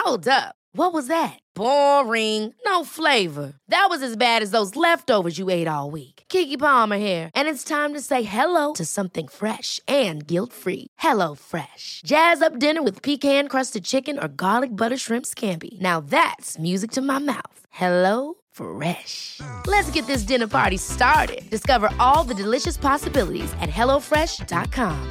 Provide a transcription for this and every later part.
Hold up. What was that? Boring. No flavor. That was as bad as those leftovers you ate all week. Keke Palmer here, and it's time to say hello to something fresh and guilt-free. Hello Fresh. Jazz up dinner with pecan-crusted chicken or garlic butter shrimp scampi. Now that's music to my mouth. Hello Fresh. Let's get this dinner party started. Discover all the delicious possibilities at hellofresh.com.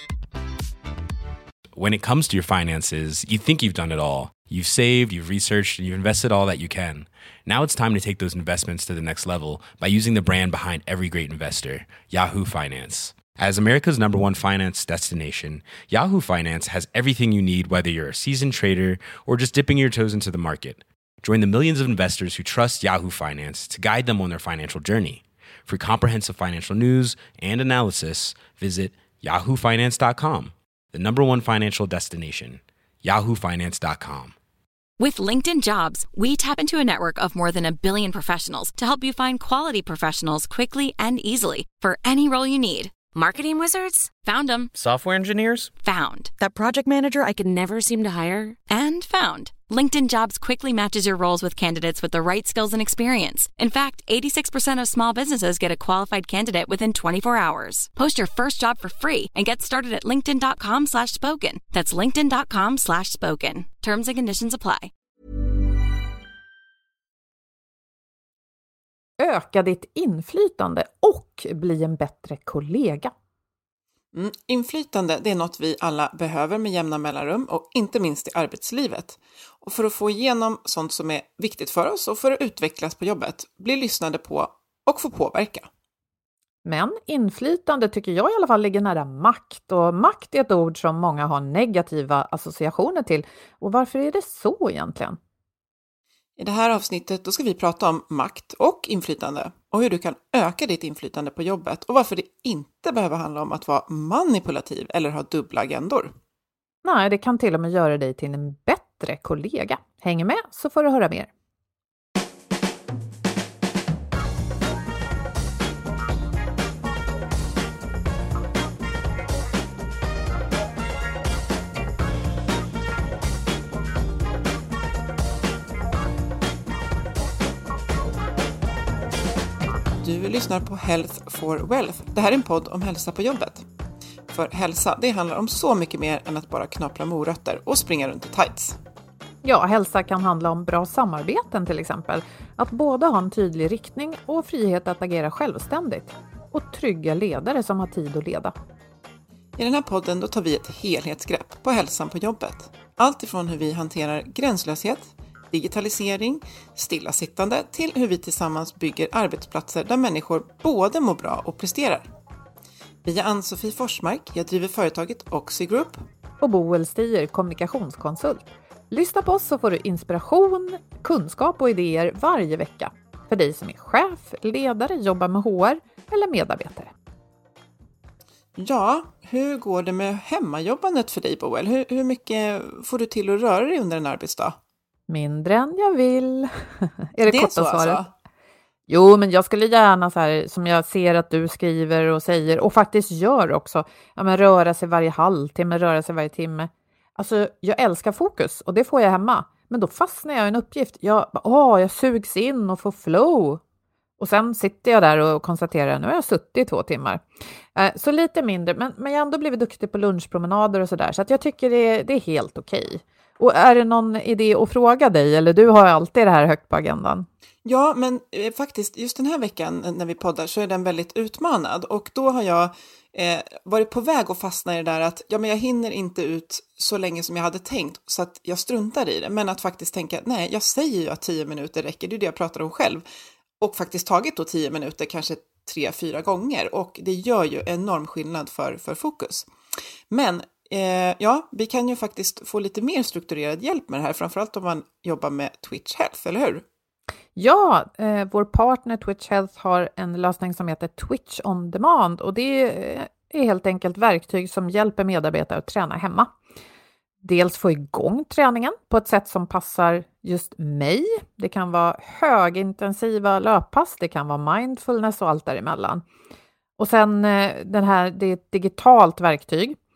When it comes to your finances, you think you've done it all. You've saved, you've researched, and you've invested all that you can. Now it's time to take those investments to the next level by using the brand behind every great investor, Yahoo Finance. As America's #1 finance destination, Yahoo Finance has everything you need, whether you're a seasoned trader or just dipping your toes into the market. Join the millions of investors who trust Yahoo Finance to guide them on their financial journey. For comprehensive financial news and analysis, visit yahoofinance.com, the #1 financial destination, yahoofinance.com. With LinkedIn Jobs, we tap into a network of more than 1 billion professionals to help you find quality professionals quickly and easily for any role you need. Marketing wizards? Found them. Software engineers? Found. That project manager I could never seem to hire? And found. LinkedIn Jobs quickly matches your roles with candidates with the right skills and experience. In fact, 86% of small businesses get a qualified candidate within 24 hours. Post your first job for free and get started at linkedin.com/spoken. That's linkedin.com/spoken. Terms and conditions apply. Öka ditt inflytande och bli en bättre kollega. Inflytande, det är något vi alla behöver med jämna mellanrum och inte minst i arbetslivet. Och för att få igenom sånt som är viktigt för oss och för att utvecklas på jobbet, bli lyssnade på och få påverka. Men inflytande tycker jag i alla fall ligger nära makt, och makt är ett ord som många har negativa associationer till. Och varför är det så egentligen? I det här avsnittet då ska vi prata om makt och inflytande och hur du kan öka ditt inflytande på jobbet och varför det inte behöver handla om att vara manipulativ eller ha dubbla agendor. Nej, det kan till och med göra dig till en bättre kollega. Häng med så får du höra mer. Du lyssnar på Health for Wealth. Det här är en podd om hälsa på jobbet. För hälsa, det handlar om så mycket mer än att bara knapra morötter och springa runt i tights. Ja, hälsa kan handla om bra samarbeten till exempel. Att både ha en tydlig riktning och frihet att agera självständigt. Och trygga ledare som har tid att leda. I den här podden då tar vi ett helhetsgrepp på hälsan på jobbet. Allt ifrån hur vi hanterar gränslöshet, digitalisering, stillasittande till hur vi tillsammans bygger arbetsplatser där människor både mår bra och presterar. Vi är Ann-Sofie Forsmark, jag driver företaget Oxy Group. Och Boel Stier, kommunikationskonsult. Lyssna på oss så får du inspiration, kunskap och idéer varje vecka. För dig som är chef, ledare, jobbar med HR eller medarbetare. Ja, hur går det med hemmajobbandet för dig, Boel? Hur mycket får du till att röra dig under en arbetsdag? Mindre än jag vill. Är det korta svaret? Alltså? Jo, men jag skulle gärna så här, som jag ser att du skriver och säger och faktiskt gör också. Ja, men röra sig varje halvtimme, röra sig varje timme. Alltså, jag älskar fokus och det får jag hemma. Men då fastnar jag i en uppgift. Jag sugs in och får flow. Och sen sitter jag där och konstaterar, nu har jag suttit i 2 timmar. Så lite mindre, men jag har ändå blivit duktig på lunchpromenader och sådär. Så att jag tycker det är helt okej. Och är det någon idé att fråga dig? Eller du har alltid det här högt på agendan? Ja, men faktiskt just den här veckan när vi poddar så är den väldigt utmanad. Och då har jag varit på väg att fastna i det där att men jag hinner inte ut så länge som jag hade tänkt. Så att jag struntar i det. Men att faktiskt tänka, nej, jag säger ju att 10 minuter räcker. Det är det jag pratar om själv. Och faktiskt tagit då 10 minuter, kanske 3-4 gånger. Och det gör ju enorm skillnad för fokus. Men vi kan ju faktiskt få lite mer strukturerad hjälp med det här. Framförallt om man jobbar med Twitch Health, eller hur? Ja, vår partner Twitch Health har en lösning som heter Twitch on Demand. Och det är helt enkelt verktyg som hjälper medarbetare att träna hemma. Dels få igång träningen på ett sätt som passar just mig. Det kan vara högintensiva löppass, det kan vara mindfulness och allt däremellan. Och sen det är ett digitalt verktyg.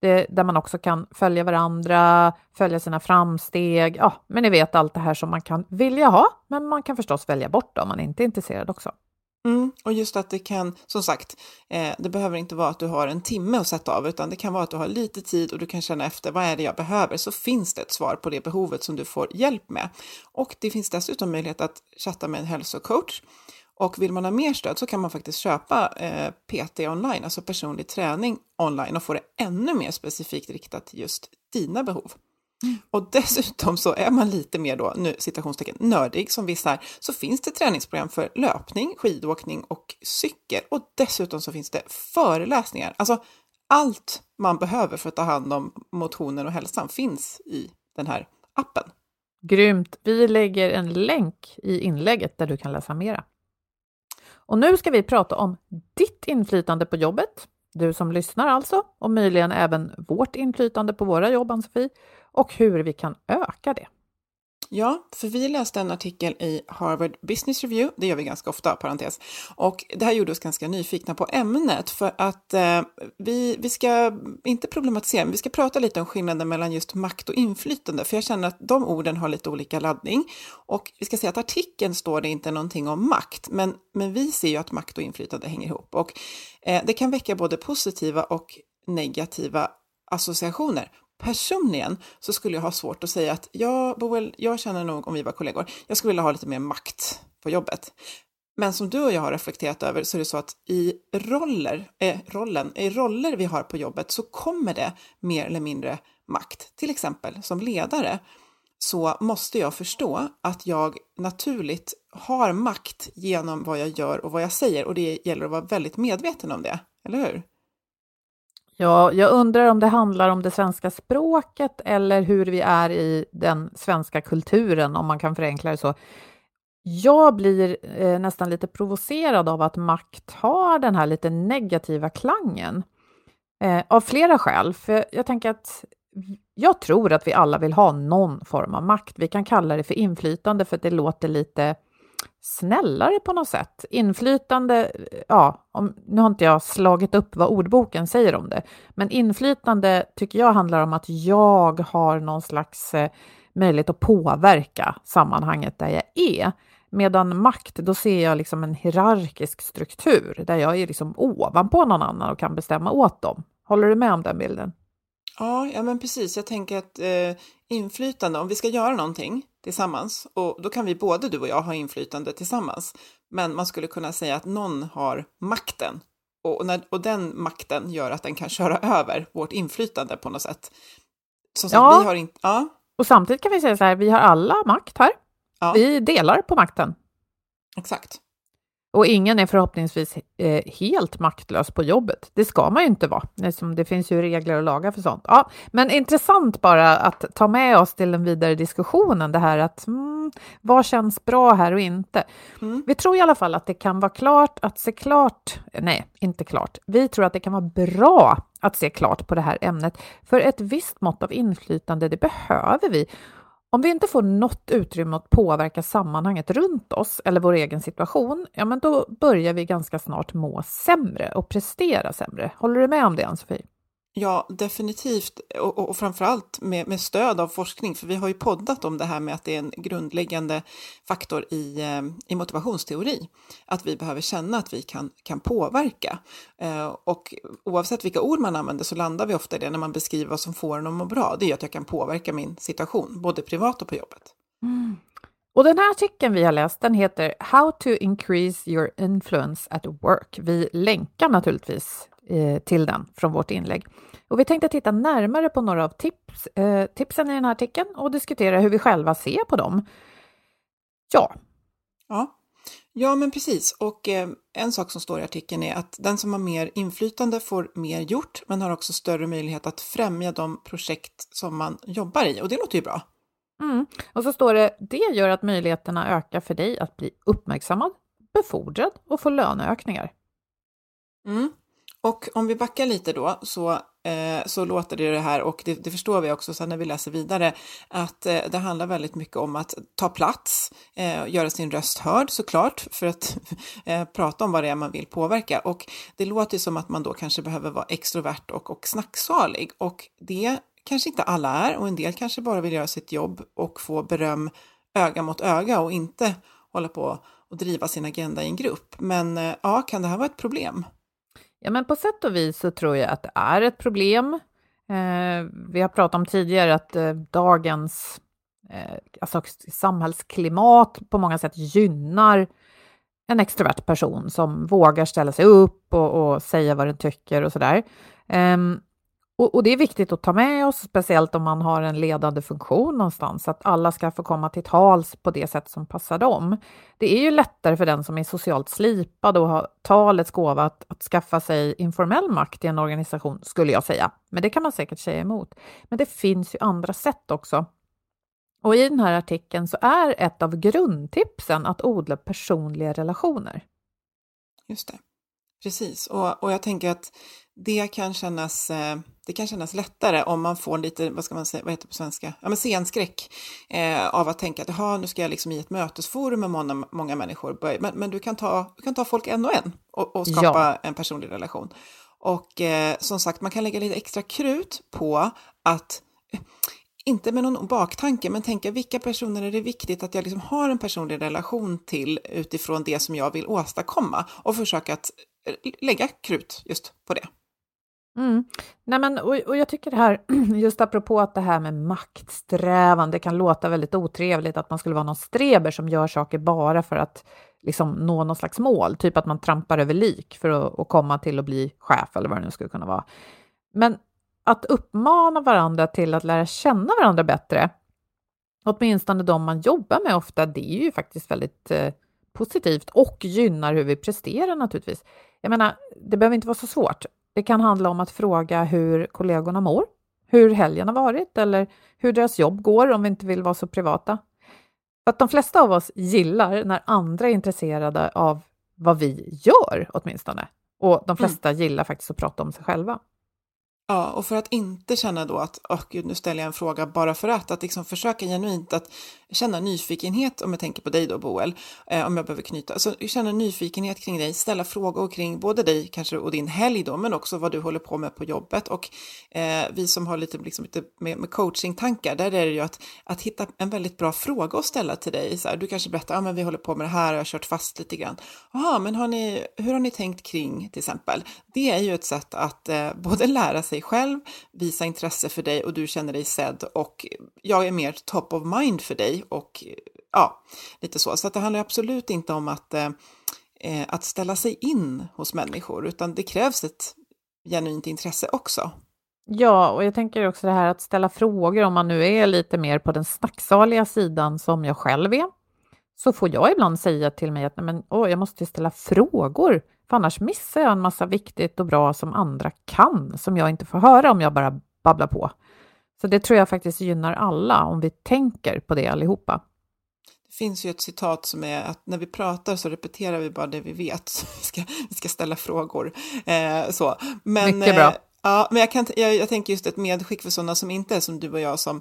där man också kan följa varandra, följa sina framsteg. Ja, men ni vet allt det här som man kan vilja ha, men man kan förstås välja bort om man inte är intresserad också. Och just att det kan, som sagt, det behöver inte vara att du har en timme att sätta av, utan det kan vara att du har lite tid och du kan känna efter vad är det jag behöver, så finns det ett svar på det behovet som du får hjälp med. Och det finns dessutom möjlighet att chatta med en hälsocoach. Och vill man ha mer stöd så kan man faktiskt köpa PT online, alltså personlig träning online, och få det ännu mer specifikt riktat till just dina behov. Och dessutom så är man lite mer då, nu citationstecken, nördig som vissa här, så finns det träningsprogram för löpning, skidåkning och cykel. Och dessutom så finns det föreläsningar. Alltså allt man behöver för att ta hand om motionen och hälsan finns i den här appen. Grymt! Vi lägger en länk i inlägget där du kan läsa mera. Och nu ska vi prata om ditt inflytande på jobbet. Du som lyssnar alltså, och möjligen även vårt inflytande på våra jobb, Ann-Sofie, och hur vi kan öka det. Ja, för vi läste en artikel i Harvard Business Review, det gör vi ganska ofta, parentes, och det här gjorde oss ganska nyfikna på ämnet för att vi ska inte problematisera, men vi ska prata lite om skillnaden mellan just makt och inflytande, för jag känner att de orden har lite olika laddning, och vi ska säga att artikeln står det inte någonting om makt, men vi ser ju att makt och inflytande hänger ihop, och det kan väcka både positiva och negativa associationer. Personligen så skulle jag ha svårt att säga att jag känner nog, om vi var kollegor, jag skulle vilja ha lite mer makt på jobbet. Men som du och jag har reflekterat över så är det så att i roller vi har på jobbet så kommer det mer eller mindre makt. Till exempel som ledare så måste jag förstå att jag naturligt har makt genom vad jag gör och vad jag säger, och det gäller att vara väldigt medveten om det, eller hur? Ja, jag undrar om det handlar om det svenska språket eller hur vi är i den svenska kulturen, om man kan förenkla det så. Jag blir nästan lite provocerad av att makt har den här lite negativa klangen. Av flera skäl. För jag tänker att jag tror att vi alla vill ha någon form av makt. Vi kan kalla det för inflytande för att det låter lite snällare på något sätt. Inflytande, nu har inte jag slagit upp vad ordboken säger om det, men inflytande tycker jag handlar om att jag har någon slags möjlighet att påverka sammanhanget där jag är. Medan makt, då ser jag liksom en hierarkisk struktur där jag är liksom ovanpå någon annan och kan bestämma åt dem. Håller du med om den bilden? Ja, men precis. Jag tänker att inflytande, om vi ska göra någonting tillsammans, och då kan vi både du och jag ha inflytande tillsammans, men man skulle kunna säga att någon har makten, och den makten gör att den kan köra över vårt inflytande på något sätt. Så vi har inte, och samtidigt kan vi säga så här, vi har alla makt här. Ja. Vi delar på makten. Exakt. Och ingen är förhoppningsvis helt maktlös på jobbet. Det ska man ju inte vara. Det finns ju regler och lagar för sånt. Ja, men intressant bara att ta med oss till den vidare diskussionen. Det här att vad känns bra här och inte. Vi tror i alla fall att det kan vara klart att se klart. Nej, inte klart. Vi tror att det kan vara bra att se klart på det här ämnet. För ett visst mått av inflytande, det behöver vi. Om vi inte får något utrymme att påverka sammanhanget runt oss eller vår egen situation, ja men då börjar vi ganska snart må sämre och prestera sämre. Håller du med om det, Ann-Sofie? Ja, definitivt. Och framförallt med stöd av forskning. För vi har ju poddat om det här med att det är en grundläggande faktor i motivationsteori. Att vi behöver känna att vi kan påverka. Och oavsett vilka ord man använder så landar vi ofta i det när man beskriver vad som får en att må bra. Det är att jag kan påverka min situation, både privat och på jobbet. Och den här artikeln vi har läst, den heter How to increase your influence at work. Vi länkar naturligtvis till den från vårt inlägg. Och vi tänkte titta närmare på några av tipsen i den här artikeln och diskutera hur vi själva ser på dem. Ja, men precis. Och en sak som står i artikeln är att den som har mer inflytande får mer gjort, men har också större möjlighet att främja de projekt som man jobbar i. Och det låter ju bra. Och så står det gör att möjligheterna ökar för dig att bli uppmärksammad, befordrad och få löneökningar. Och om vi backar lite då, så så låter det här, och det förstår vi också sen när vi läser vidare, att det handlar väldigt mycket om att ta plats, göra sin röst hörd såklart, för att prata om vad det är man vill påverka. Och det låter som att man då kanske behöver vara extrovert och snacksalig, och det kanske inte alla är, och en del kanske bara vill göra sitt jobb och få beröm öga mot öga och inte hålla på och driva sin agenda i en grupp. Men ja, kan det här vara ett problem? Ja, men på sätt och vis så tror jag att det är ett problem. Vi har pratat om tidigare att dagens samhällsklimat på många sätt gynnar en extrovert person som vågar ställa sig upp och säga vad den tycker och sådär. Och det är viktigt att ta med oss, speciellt om man har en ledande funktion någonstans, att alla ska få komma till tals på det sätt som passar dem. Det är ju lättare för den som är socialt slipad och har talets gåva att skaffa sig informell makt i en organisation, skulle jag säga. Men det kan man säkert säga emot. Men det finns ju andra sätt också. Och i den här artikeln så är ett av grundtipsen att odla personliga relationer. Just det. Precis, och jag tänker att det kan kännas lättare om man får lite, vad ska man säga, vad heter det på svenska? Ja, men scenskräck av att tänka att nu ska jag liksom i ett mötesforum med många människor. Men du kan ta folk en och en och skapa en personlig relation. Och som sagt, man kan lägga lite extra krut på att, inte med någon baktanke, men tänka vilka personer är det viktigt att jag liksom har en personlig relation till utifrån det som jag vill åstadkomma, och försöka att lägga krut just på det. Nej, men, och jag tycker det här, just apropå att det här med maktsträvan, det kan låta väldigt otrevligt att man skulle vara någon streber som gör saker bara för att liksom nå någon slags mål, typ att man trampar över lik för att komma till att bli chef eller vad det nu skulle kunna vara. Men att uppmana varandra till att lära känna varandra bättre, åtminstone de man jobbar med ofta, det är ju faktiskt väldigt positivt och gynnar hur vi presterar naturligtvis. Jag menar, det behöver inte vara så svårt. Det kan handla om att fråga hur kollegorna mår, hur helgen har varit eller hur deras jobb går, om vi inte vill vara så privata. För att de flesta av oss gillar när andra är intresserade av vad vi gör åtminstone. Och de flesta gillar faktiskt att prata om sig själva. Ja, och för att inte känna då att gud, nu ställer jag en fråga bara för att liksom försöka genuint att känna nyfikenhet, om jag tänker på dig då, Boel, om jag behöver knyta, så känna nyfikenhet kring dig, ställa frågor kring både dig kanske och din helg då, men också vad du håller på med på jobbet. Och vi som har lite med coaching-tankar, där är det ju att hitta en väldigt bra fråga att ställa till dig. Så här, du kanske berättar, men vi håller på med det här och jag har kört fast lite grann. Jaha, men hur har ni tänkt kring till exempel? Det är ju ett sätt att både lära sig själv, visa intresse för dig och du känner dig sedd, och jag är mer top of mind för dig, och ja, lite så. Så att det handlar absolut inte om att ställa sig in hos människor, utan det krävs ett genuint intresse också. Ja, och jag tänker också det här att ställa frågor, om man nu är lite mer på den snacksaliga sidan som jag själv är, så får jag ibland säga till mig att jag måste ställa frågor, för annars missar jag en massa viktigt och bra som andra kan, som jag inte får höra om jag bara babblar på. Så det tror jag faktiskt gynnar alla, om vi tänker på det allihopa. Det finns ju ett citat som är att när vi pratar så repeterar vi bara det vi vet. Vi ska ställa frågor. Så. Men, mycket bra. Ja, men jag tänker just ett medskick för sådana som inte är som du och jag, som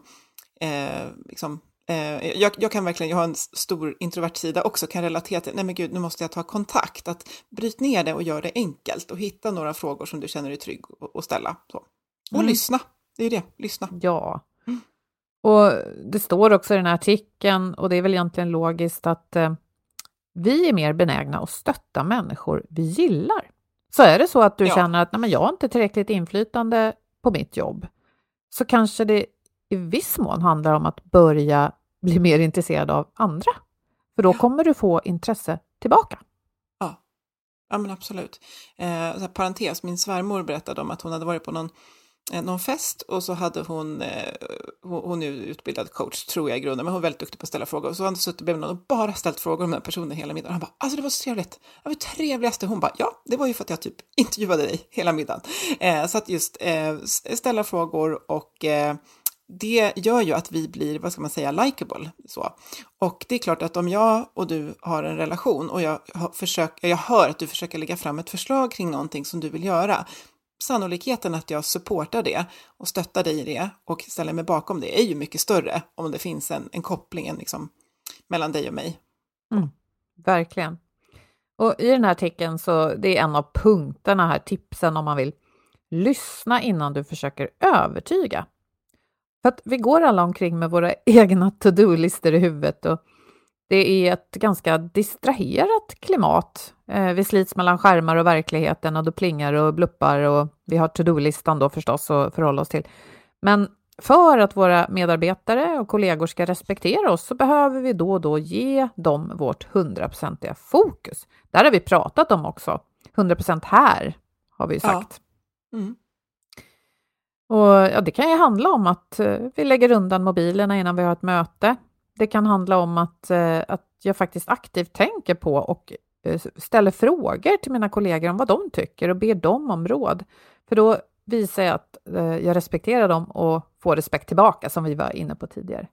jag kan verkligen, jag har en stor introvert sida också, kan relatera till, nej men gud, nu måste jag ta kontakt, att bryt ner det och gör det enkelt och hitta några frågor som du känner dig trygg och ställa. Så. Och lyssna, det är ju det, lyssna. Ja, och det står också i den här artikeln, och det är väl egentligen logiskt, att vi är mer benägna att stötta människor vi gillar. Så är det så att du känner att jag har inte tillräckligt inflytande på mitt jobb, så kanske det i viss mån handlar om att börja bli mer intresserad av andra. För då kommer du få intresse tillbaka. Ja, men absolut. Så här, parentes, min svärmor berättade om att hon hade varit på någon fest, och så hade hon är utbildad coach, tror jag i grunden, men hon är väldigt duktig på att ställa frågor. Och så hade hon suttit bredvid någon och bara ställt frågor om den personen hela middagen. Han bara, alltså det var så trevligt. Det var det trevligaste. Hon bara, ja, det var ju för att jag typ intervjuade dig hela middagen. Så att just ställa frågor, och det gör ju att vi blir, vad ska man säga, likeable. Så. Och det är klart att om jag och du har en relation och jag hör att du försöker lägga fram ett förslag kring någonting som du vill göra, sannolikheten att jag supportar det och stöttar dig i det och ställer mig bakom det är ju mycket större om det finns en koppling liksom, mellan dig och mig. Verkligen. Och i den här artikeln så det är en av punkterna här, tipsen om man vill lyssna innan du försöker övertyga. För att vi går alla omkring med våra egna to-do-listor i huvudet och det är ett ganska distraherat klimat. Vi slits mellan skärmar och verkligheten och då plingar och bluppar och vi har to-do-listan då förstås att förhålla oss till. Men för att våra medarbetare och kollegor ska respektera oss så behöver vi då och då ge dem vårt 100% fokus. Där har vi pratat om också. 100% här har vi sagt. Ja. Mm. Och ja, det kan ju handla om att vi lägger undan mobilerna innan vi har ett möte. Det kan handla om att jag faktiskt aktivt tänker på och ställer frågor till mina kollegor om vad de tycker och ber dem om råd. För då visar jag att jag respekterar dem och får respekt tillbaka som vi var inne på tidigare.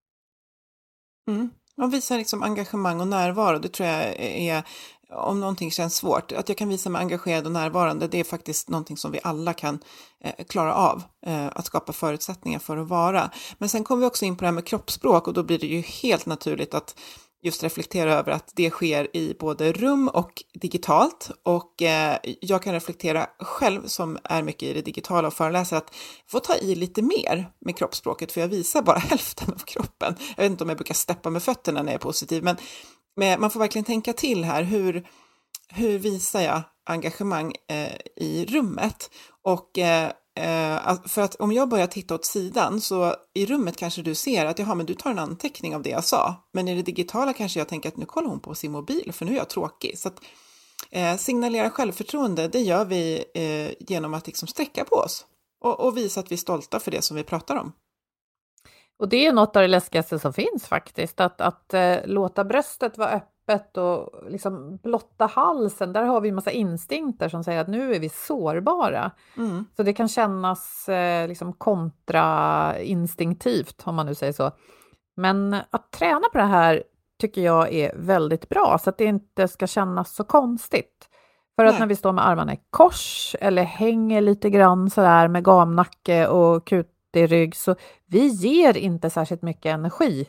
Man visar liksom engagemang och närvaro. Det tror jag är, om någonting känns svårt, att jag kan visa mig engagerad och närvarande, det är faktiskt någonting som vi alla kan klara av att skapa förutsättningar för att vara. Men sen kommer vi också in på det här med kroppsspråk och då blir det ju helt naturligt att just reflektera över att det sker i både rum och digitalt. Och jag kan reflektera själv som är mycket i det digitala och föreläser att jag får ta i lite mer med kroppsspråket för jag visar bara hälften av kroppen. Jag vet inte om jag brukar steppa med fötterna när jag är positiv, men man får verkligen tänka till här. Hur visar jag engagemang i rummet? Och för att om jag börjar titta åt sidan så i rummet kanske du ser att men du tar en anteckning av det jag sa. Men i det digitala kanske jag tänker att nu kollar hon på sin mobil för nu är jag tråkig. Så att signalera självförtroende, det gör vi genom att liksom sträcka på oss och visa att vi är stolta för det som vi pratar om. Och det är något av det läskigaste som finns faktiskt, att låta bröstet vara öppet och liksom blotta halsen. Där har vi en massa instinkter som säger att nu är vi sårbara. Så det kan kännas liksom kontrainstinktivt om man nu säger så. Men att träna på det här tycker jag är väldigt bra så att det inte ska kännas så konstigt. För att när vi står med armarna i kors eller hänger lite grann sådär med gamnacke och kutig rygg så vi ger inte särskilt mycket energi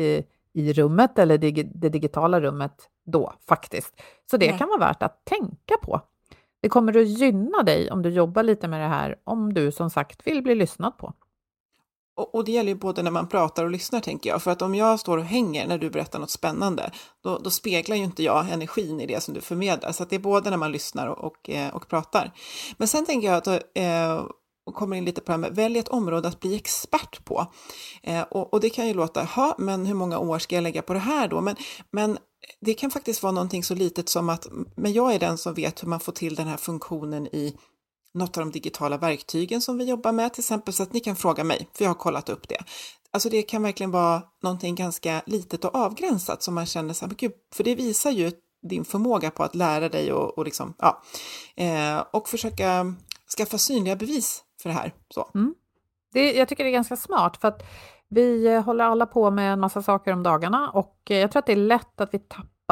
i rummet eller det digitala rummet då faktiskt. Så det kan vara värt att tänka på. Det kommer att gynna dig om du jobbar lite med det här om du som sagt vill bli lyssnad på. Och det gäller ju både när man pratar och lyssnar tänker jag. För att om jag står och hänger när du berättar något spännande då speglar ju inte jag energin i det som du förmedlar. Så att det är både när man lyssnar och pratar. Men sen tänker jag att och kommer in lite på det här med välj ett område att bli expert på. Och det kan ju låta, men hur många år ska jag lägga på det här då? Men det kan faktiskt vara någonting så litet som att men jag är den som vet hur man får till den här funktionen i något av de digitala verktygen som vi jobbar med till exempel, så att ni kan fråga mig, för jag har kollat upp det. Alltså det kan verkligen vara någonting ganska litet och avgränsat som man känner så här, men gud, för det visar ju din förmåga på att lära dig och liksom, och försöka skaffa synliga bevis för det här. Så. Jag tycker det är ganska smart för att vi håller alla på med en massa saker om dagarna och jag tror att det är lätt att vi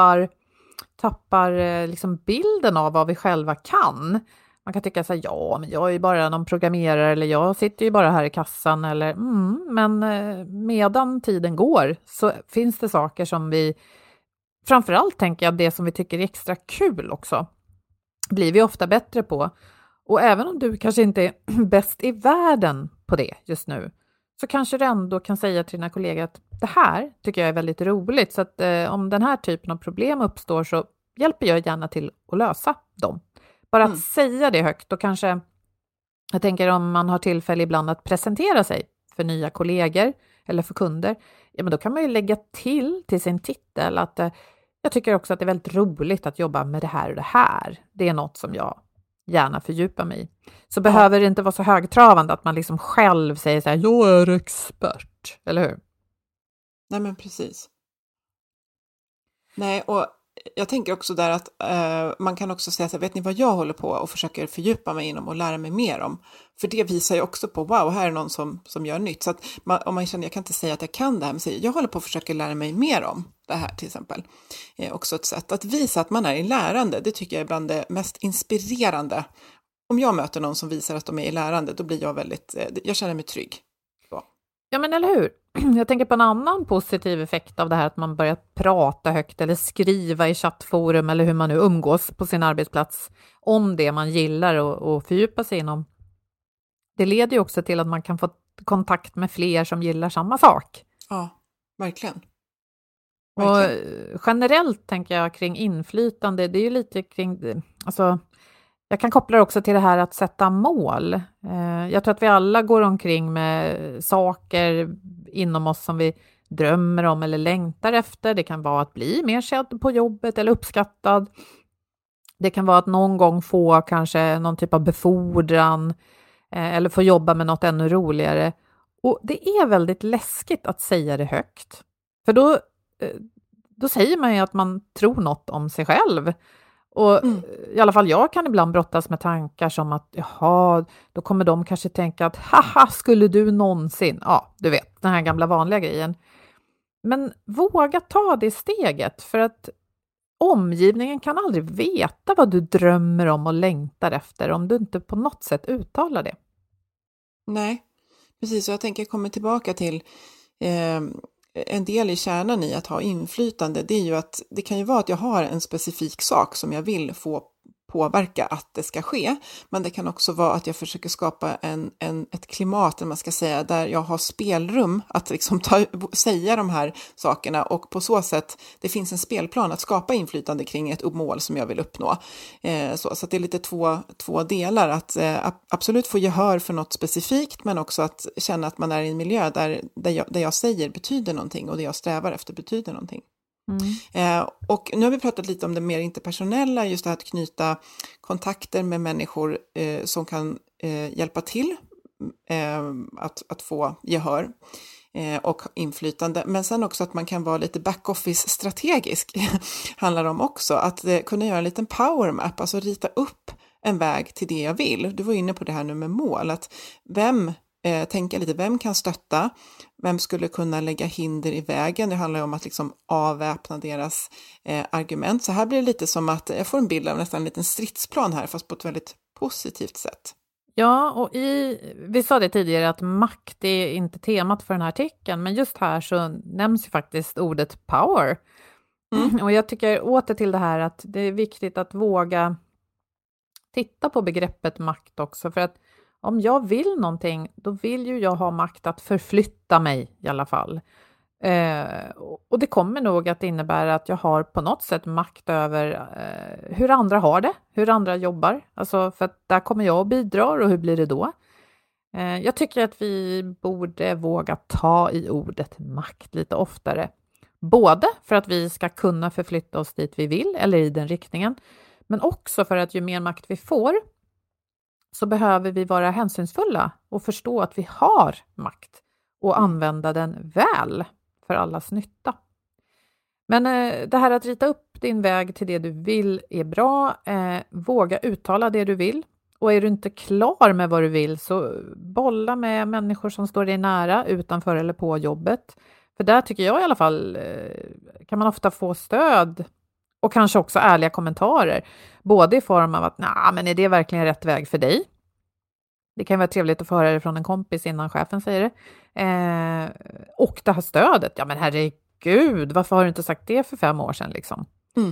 tappar liksom bilden av vad vi själva kan. Man kan tycka så här, men jag är ju bara någon programmerare eller jag sitter ju bara här i kassan eller men medan tiden går så finns det saker som vi framförallt tänker jag det som vi tycker är extra kul också blir vi ofta bättre på. Och även om du kanske inte är bäst i världen på det just nu så kanske du ändå kan säga till dina kollegor att det här tycker jag är väldigt roligt. Så att om den här typen av problem uppstår så hjälper jag gärna till att lösa dem. Bara att säga det högt och kanske, jag tänker om man har tillfälle ibland att presentera sig för nya kollegor eller för kunder. Ja, men då kan man ju lägga till sin titel att jag tycker också att det är väldigt roligt att jobba med det här och det här. Det är något som jag gärna fördjupa mig i. Så behöver det inte vara så högtravande att man liksom själv säger så här, jag är expert, eller hur? Nej men precis. Nej, och jag tänker också där att man kan också säga så här, vet ni vad jag håller på och försöker fördjupa mig inom och lära mig mer om? För det visar ju också på, wow, här är någon som gör nytt. Så att om man känner, jag kan inte säga att jag kan det här, men säger, jag håller på att försöka lära mig mer om det här till exempel. Också ett sätt att visa att man är i lärande, det tycker jag är bland det mest inspirerande om jag möter någon som visar att de är i lärande, då blir jag känner mig trygg. Så. Ja, men eller hur? Jag tänker på en annan positiv effekt av det här att man börjar prata högt eller skriva i chattforum eller hur man nu umgås på sin arbetsplats om det man gillar och fördjupa sig inom. Det leder ju också till att man kan få kontakt med fler som gillar samma sak. Ja, verkligen. Och generellt tänker jag kring inflytande, det är ju lite kring, alltså jag kan koppla det också till det här att sätta mål. Jag tror att vi alla går omkring med saker inom oss som vi drömmer om eller längtar efter. Det kan vara att bli mer sedd på jobbet eller uppskattad. Det kan vara att någon gång få kanske någon typ av befordran eller få jobba med något ännu roligare. Och det är väldigt läskigt att säga det högt. För då säger man ju att man tror något om sig själv. Och i alla fall jag kan ibland brottas med tankar som att jaha, då kommer de kanske tänka att haha, skulle du någonsin? Ja, du vet, den här gamla vanliga grejen. Men våga ta det steget, för att omgivningen kan aldrig veta vad du drömmer om och längtar efter om du inte på något sätt uttalar det. Nej, precis. Och jag tänker komma tillbaka till en del i kärnan i att ha inflytande. Det är ju att det kan ju vara att jag har en specifik sak som jag vill få påverka att det ska ske. Men det kan också vara att jag försöker skapa ett klimat, man ska säga, där jag har spelrum att liksom säga de här sakerna, och på så sätt det finns en spelplan att skapa inflytande kring ett mål som jag vill uppnå. Så att det är lite två delar, att absolut få gehör för något specifikt, men också att känna att man är i en miljö där jag säger betyder någonting och det jag strävar efter betyder någonting. Och nu har vi pratat lite om det mer interpersonella, just det här att knyta kontakter med människor som kan hjälpa till att få gehör och inflytande. Men sen också att man kan vara lite backoffice strategisk handlar om också. Att kunna göra en liten power map, alltså rita upp en väg till det jag vill. Du var inne på det här nu med mål, att tänka lite, vem kan stötta? Vem skulle kunna lägga hinder i vägen? Det handlar ju om att liksom avväpna deras argument. Så här blir det lite som att jag får en bild av nästan en liten stridsplan här, fast på ett väldigt positivt sätt. Ja, och vi sa det tidigare att makt är inte temat för den här artikeln, men just här så nämns ju faktiskt ordet power. Och jag tycker åter till det här att det är viktigt att våga titta på begreppet makt också, för att om jag vill någonting, då vill ju jag ha makt att förflytta mig i alla fall. Och det kommer nog att innebära att jag har på något sätt makt över hur andra har det, hur andra jobbar. Alltså för att där kommer jag och bidrar, och hur blir det då? Jag tycker att vi borde våga ta i ordet makt lite oftare. Både för att vi ska kunna förflytta oss dit vi vill eller i den riktningen, men också för att ju mer makt vi får, så behöver vi vara hänsynsfulla och förstå att vi har makt och använda den väl för allas nytta. Men det här att rita upp din väg till det du vill är bra. Våga uttala det du vill. Och är du inte klar med vad du vill, så bolla med människor som står dig nära utanför eller på jobbet. För där tycker jag i alla fall kan man ofta få stöd och kanske också ärliga kommentarer. Både i form av att, men är det verkligen rätt väg för dig? Det kan vara trevligt att få höra det från en kompis innan chefen säger det. Och det här stödet, ja men herregud, varför har du inte sagt det för 5 år sedan liksom?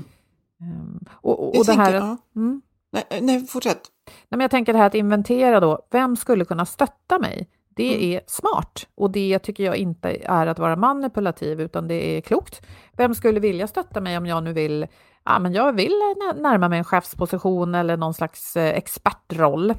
Och det här... Nej, fortsätt. Men jag tänker det här att inventera då, vem skulle kunna stötta mig? Det är smart, och det tycker jag inte är att vara manipulativ, utan det är klokt. Vem skulle vilja stötta mig om jag nu vill, men jag vill närma mig en chefsposition eller någon slags expertroll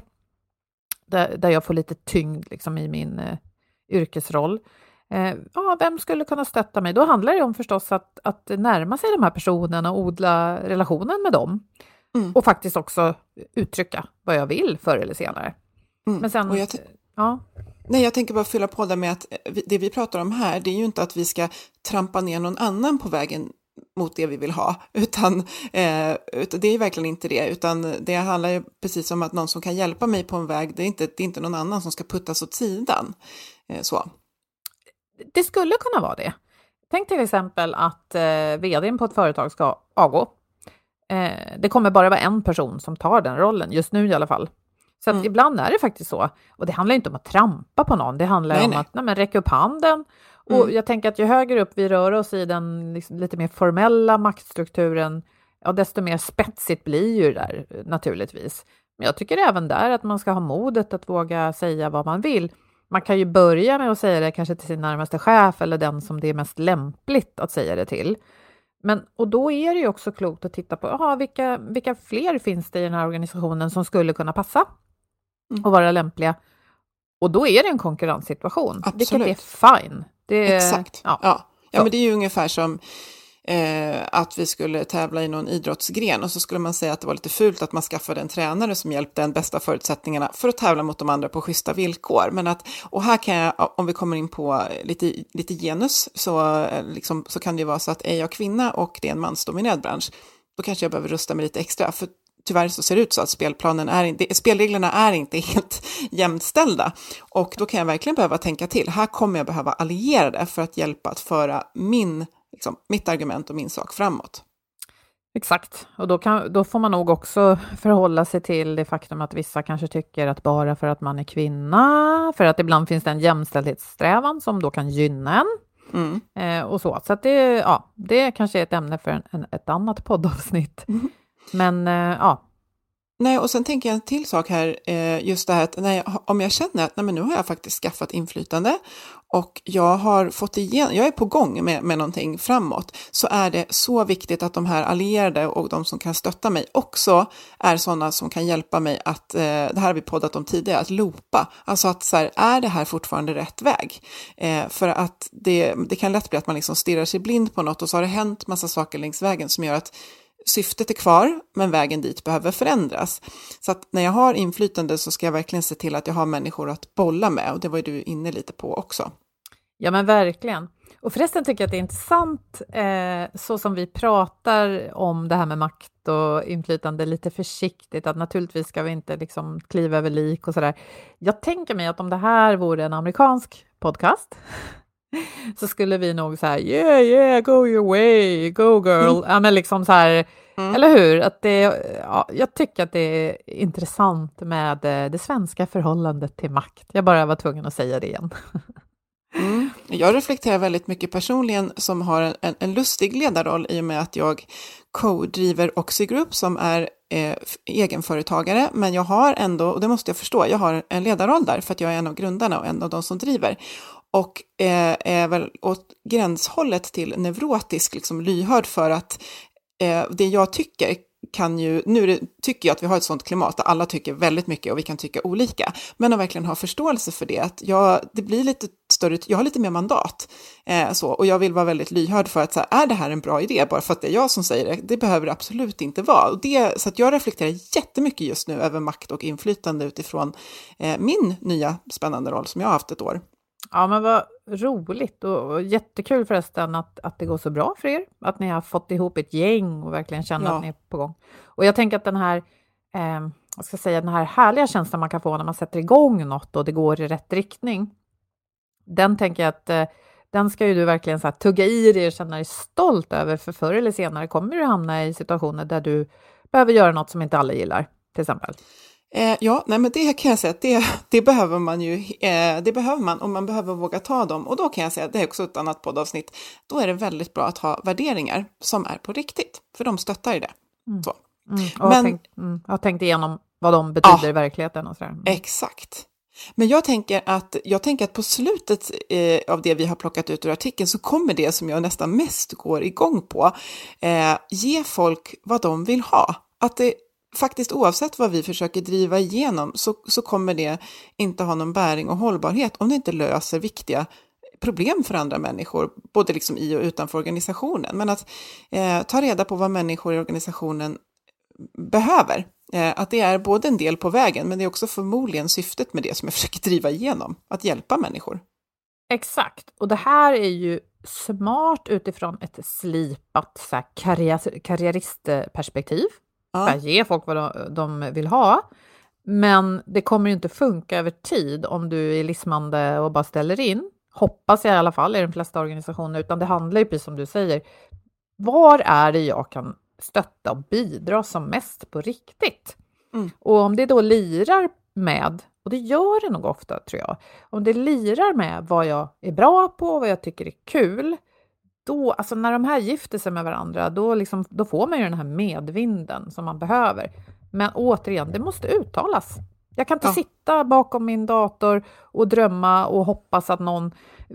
där jag får lite tyngd liksom i min yrkesroll. Vem skulle kunna stötta mig? Då handlar det om förstås att närma sig de här personerna och odla relationen med dem. Och faktiskt också uttrycka vad jag vill förr eller senare. Men sen... Nej, jag tänker bara fylla på det med att det vi pratar om här, det är ju inte att vi ska trampa ner någon annan på vägen mot det vi vill ha, utan det är verkligen inte det, utan det handlar ju precis om att någon som kan hjälpa mig på en väg, det är inte någon annan som ska puttas åt sidan. Så. Det skulle kunna vara det. Tänk till exempel att vdn på ett företag ska avgå. Det kommer bara vara en person som tar den rollen, just nu i alla fall. Så att ibland är det faktiskt så. Och det handlar inte om att trampa på någon. Det handlar om att räcka upp handen. Och jag tänker att ju högre upp vi rör oss i den liksom lite mer formella maktstrukturen, desto mer spetsigt blir ju det där naturligtvis. Men jag tycker även där att man ska ha modet att våga säga vad man vill. Man kan ju börja med att säga det kanske till sin närmaste chef eller den som det är mest lämpligt att säga det till. Och då är det ju också klokt att titta på vilka fler finns det i den här organisationen som skulle kunna passa och vara lämpliga. Och då är det en konkurrenssituation. Absolut. Vilket är fine. Exakt. Ja, men det är ju ungefär som att vi skulle tävla i någon idrottsgren och så skulle man säga att det var lite fult att man skaffade en tränare som hjälpte den bästa förutsättningarna för att tävla mot de andra på schyssta villkor. Och här kan jag, om vi kommer in på lite genus, så kan det ju vara så att är jag kvinna och det är en mansdominerad bransch, då kanske jag behöver rusta mig lite extra, för tyvärr så ser det ut så att spelreglerna är inte helt jämställda. Och då kan jag verkligen behöva tänka till. Här kommer jag behöva allierade för att hjälpa att föra mitt argument och min sak framåt. Exakt. Och då får man nog också förhålla sig till det faktum att vissa kanske tycker att bara för att man är kvinna, för att ibland finns det en jämställdhetssträvan som då kan gynna en. Och så. Så att det kanske är ett ämne för ett annat poddavsnitt. Men Nej, och sen tänker jag en till sak här, just det här att om jag känner att nu har jag faktiskt skaffat inflytande och jag har fått jag är på gång med någonting framåt, så är det så viktigt att de här allierade och de som kan stötta mig också är sådana som kan hjälpa mig att, det här har vi poddat om tidigare, att loopa. Alltså att så här, är det här fortfarande rätt väg? För att det kan lätt bli att man liksom stirrar sig blind på något och så har det hänt massa saker längs vägen som gör att syftet är kvar, men vägen dit behöver förändras. Så att när jag har inflytande så ska jag verkligen se till att jag har människor att bolla med. Och det var ju du inne lite på också. Ja, men verkligen. Och förresten tycker jag att det är intressant så som vi pratar om det här med makt och inflytande lite försiktigt. Att naturligtvis ska vi inte liksom kliva över lik och sådär. Jag tänker mig att om det här vore en amerikansk podcast så skulle vi nog så här, yeah, go your way, go girl. Ja, men liksom så här, eller hur? Att jag tycker att det är intressant med det svenska förhållandet till makt. Jag bara var tvungen att säga det igen. Jag reflekterar väldigt mycket personligen som har en lustig ledarroll i och med att jag co-driver Oxygroup som är egenföretagare, men jag har ändå, och det måste jag förstå, jag har en ledarroll där för att jag är en av grundarna och en av de som driver. Och är väl åt gränshållet till neurotisk, liksom lyhörd för att det jag tycker kan ju, tycker jag att vi har ett sånt klimat där alla tycker väldigt mycket och vi kan tycka olika, men att verkligen ha förståelse för det, att det blir lite större, jag har lite mer mandat och jag vill vara väldigt lyhörd för att så här, är det här en bra idé bara för att det är jag som säger det behöver det absolut inte vara. Och så att jag reflekterar jättemycket just nu över makt och inflytande utifrån min nya spännande roll som jag har haft ett år. Ja, men vad roligt och jättekul förresten att det går så bra för er. Att ni har fått ihop ett gäng och verkligen känner att ni är på gång. Och jag tänker att den här, den här härliga känslan man kan få när man sätter igång något och det går i rätt riktning. Den tänker jag att den ska ju du verkligen så här tugga i dig och känna dig stolt över. För förr eller senare kommer du hamna i situationer där du behöver göra något som inte alla gillar, till exempel. Men det kan jag säga att det behöver man ju, det behöver man och man behöver våga ta dem. Och då kan jag säga att det är också ett annat poddavsnitt. Då är det väldigt bra att ha värderingar som är på riktigt, för de stöttar i det. Så. Jag har tänkt igenom vad de betyder i verkligen och sådär. Exakt. Men jag tänker att på slutet av det vi har plockat ut ur artikeln så kommer det som jag nästan mest går igång på. Ge folk vad de vill ha. Att det faktiskt oavsett vad vi försöker driva igenom så kommer det inte ha någon bäring och hållbarhet om det inte löser viktiga problem för andra människor, både liksom i och utanför organisationen. Men att ta reda på vad människor i organisationen behöver. Att det är både en del på vägen, men det är också förmodligen syftet med det som jag försöker driva igenom, att hjälpa människor. Exakt, och det här är ju smart utifrån ett slipat så här, karriäristperspektiv. Ja. Ge folk vad de vill ha. Men det kommer ju inte funka över tid om du är lismande och bara ställer in. Hoppas jag i alla fall i de flesta organisationer. Utan det handlar ju precis som du säger. Var är det jag kan stötta och bidra som mest på riktigt? Och om det då lirar med, och det gör det nog ofta tror jag, om det lirar med vad jag är bra på, vad jag tycker är kul, då, alltså när de här gifter sig med varandra, då får man ju den här medvinden som man behöver. Men återigen, det måste uttalas. Jag kan inte sitta bakom min dator och drömma och hoppas att någon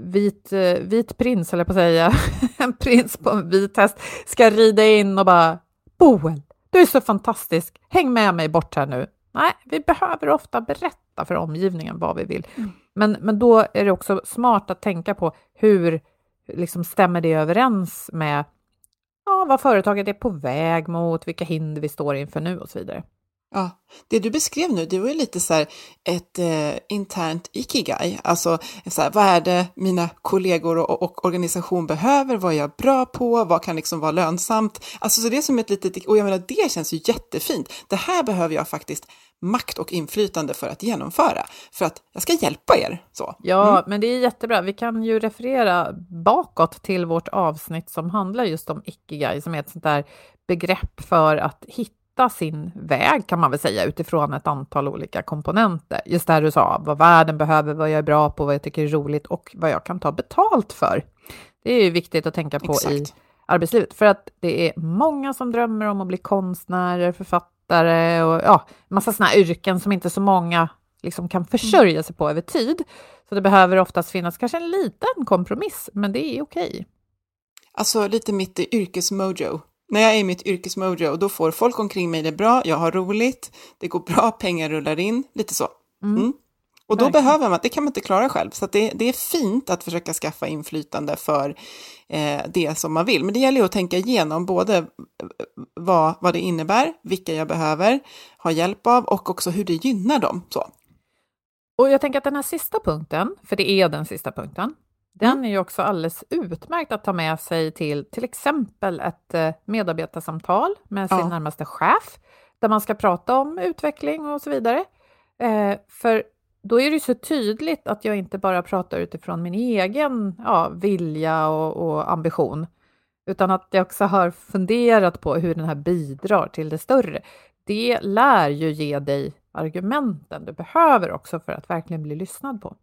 vit prins, eller på att säga, en prins på en vit häst ska rida in och bara, Boel, du är så fantastisk, häng med mig bort här nu. Nej, vi behöver ofta berätta för omgivningen vad vi vill. Men då är det också smart att tänka på hur liksom stämmer det överens med vad företaget är på väg mot, vilka hinder vi står inför nu och så vidare. Ja, det du beskrev nu, det var ju lite så här ett internt ikigai. Alltså, så här, vad är det mina kollegor och organisation behöver? Vad är jag bra på? Vad kan liksom vara lönsamt? Alltså, så det är som ett litet, och jag menar, det känns ju jättefint. Det här behöver jag faktiskt makt och inflytande för att genomföra. För att jag ska hjälpa er. Så. Ja, men det är jättebra. Vi kan ju referera bakåt till vårt avsnitt som handlar just om ikigai, som är ett sånt där begrepp för att hitta sin väg, kan man väl säga, utifrån ett antal olika komponenter. Just där du sa, vad världen behöver, vad jag är bra på, vad jag tycker är roligt och vad jag kan ta betalt för. Det är ju viktigt att tänka på i arbetslivet, för att det är många som drömmer om att bli konstnärer, författare och massa såna här yrken som inte så många liksom kan försörja sig på över tid. Så det behöver oftast finnas kanske en liten kompromiss, men det är okej. Alltså lite mitt yrkesmojo. När jag är i mitt yrkesmojo, då får folk omkring mig det bra, jag har roligt, det går bra, pengar rullar in, lite så. Och då behöver man, det kan man inte klara själv, så att det är fint att försöka skaffa inflytande för det som man vill. Men det gäller ju att tänka igenom både vad det innebär, vilka jag behöver ha hjälp av och också hur det gynnar dem. Så. Och jag tänker att den här sista punkten, för det är den sista punkten, den är ju också alldeles utmärkt att ta med sig till exempel ett medarbetarsamtal med sin närmaste chef, där man ska prata om utveckling och så vidare. För då är det ju så tydligt att jag inte bara pratar utifrån min egen vilja och ambition, utan att jag också har funderat på hur den här bidrar till det större. Det lär ju ge dig argumenten du behöver också för att verkligen bli lyssnad på.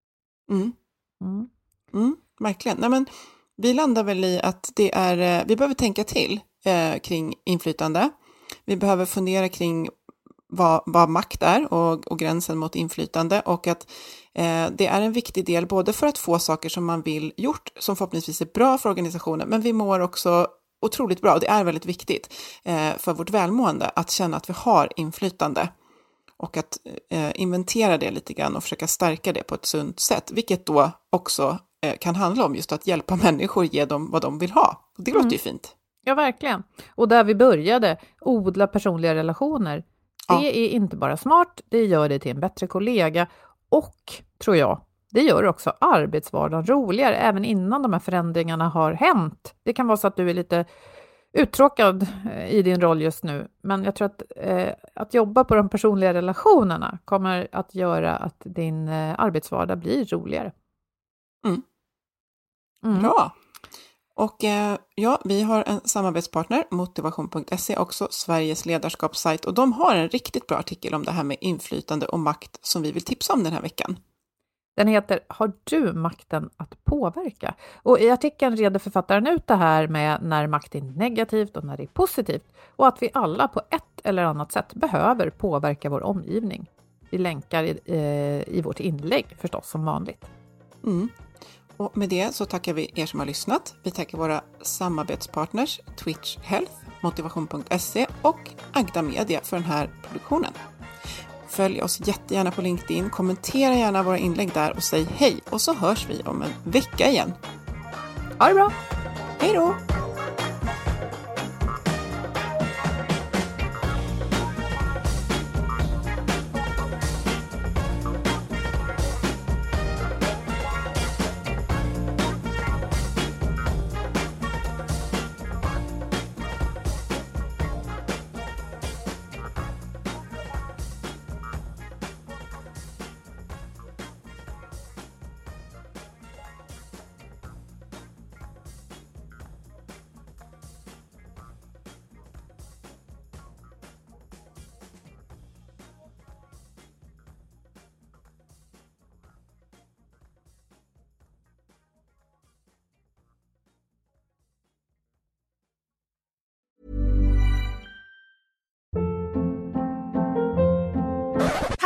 Verkligen. Nej, men vi landar väl i att det är, vi behöver tänka till kring inflytande. Vi behöver fundera kring vad makt är och gränsen mot inflytande, och att det är en viktig del både för att få saker som man vill gjort, som förhoppningsvis är bra för organisationen, men vi mår också otroligt bra, och det är väldigt viktigt för vårt välmående att känna att vi har inflytande. Och att inventera det lite grann och försöka stärka det på ett sunt sätt. Vilket då också kan handla om just att hjälpa människor, ge dem vad de vill ha. Och det låter ju fint. Ja, verkligen. Och där vi började, odla personliga relationer. Det är inte bara smart, det gör dig till en bättre kollega. Och, tror jag, det gör också arbetsvardagen roligare även innan de här förändringarna har hänt. Det kan vara så att du är lite uttråkad i din roll just nu, men jag tror att jobba på de personliga relationerna kommer att göra att din arbetsvardag blir roligare. Bra. Och vi har en samarbetspartner, motivation.se, också Sveriges ledarskapssajt, och de har en riktigt bra artikel om det här med inflytande och makt som vi vill tipsa om den här veckan. Den heter Har du makten att påverka? Och i artikeln reder författaren ut det här med när makt är negativt och när det är positivt. Och att vi alla på ett eller annat sätt behöver påverka vår omgivning. Vi länkar i vårt inlägg förstås som vanligt. Och med det så tackar vi er som har lyssnat. Vi tackar våra samarbetspartners Twitch Health, motivation.se och Agda Media för den här produktionen. Följ oss jättegärna på LinkedIn, kommentera gärna våra inlägg där och säg hej. Och så hörs vi om en vecka igen. Ha det bra! Hej då!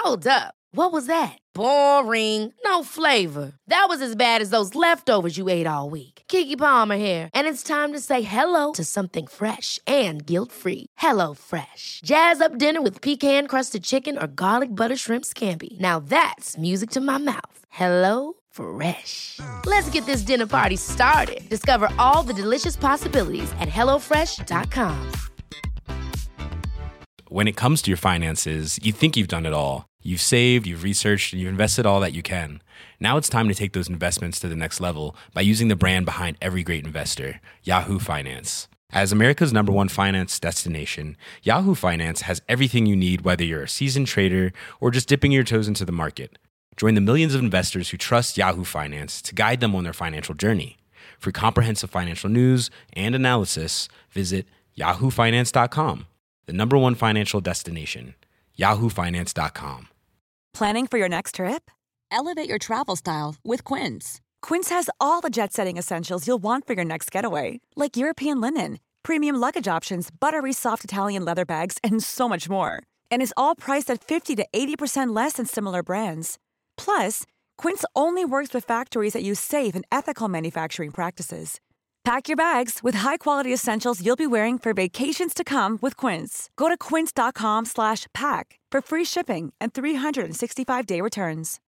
Hold up. What was that? Boring. No flavor. That was as bad as those leftovers you ate all week. Keke Palmer here, and it's time to say hello to something fresh and guilt-free. Hello Fresh. Jazz up dinner with pecan-crusted chicken or garlic butter shrimp scampi. Now that's music to my mouth. Hello Fresh. Let's get this dinner party started. Discover all the delicious possibilities at hellofresh.com. When it comes to your finances, you think you've done it all. You've saved, you've researched, and you've invested all that you can. Now it's time to take those investments to the next level by using the brand behind every great investor, Yahoo Finance. As America's #1 finance destination, Yahoo Finance has everything you need, whether you're a seasoned trader or just dipping your toes into the market. Join the millions of investors who trust Yahoo Finance to guide them on their financial journey. For comprehensive financial news and analysis, visit yahoofinance.com, the #1 financial destination, yahoofinance.com. Planning for your next trip? Elevate your travel style with Quince. Quince has all the jet-setting essentials you'll want for your next getaway, like European linen, premium luggage options, buttery soft Italian leather bags, and so much more. And is all priced at 50 to 80% less than similar brands. Plus, Quince only works with factories that use safe and ethical manufacturing practices. Pack your bags with high-quality essentials you'll be wearing for vacations to come with Quince. Go to quince.com/pack for free shipping and 365-day returns.